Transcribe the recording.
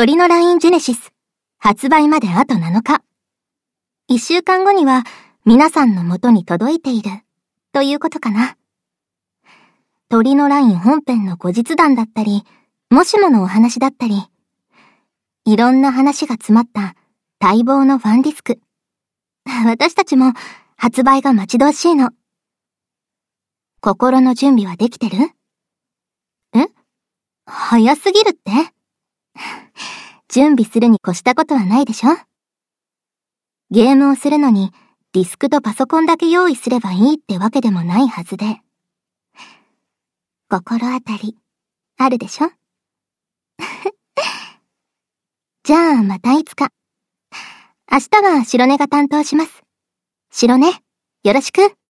鳥のラインジェネシス、発売まであと7日。1週間後には皆さんの元に届いている、ということかな。鳥のライン本編の後日談だったり、もしものお話だったり、いろんな話が詰まった待望のファンディスク。私たちも発売が待ち遠しいの。心の準備はできてる？早すぎるって？準備するに越したことはないでしょ？ゲームをするのにディスクとパソコンだけ用意すればいいってわけでもないはずで。心当たり、あるでしょ？じゃあまたいつか。明日は白根が担当します。白根、よろしく。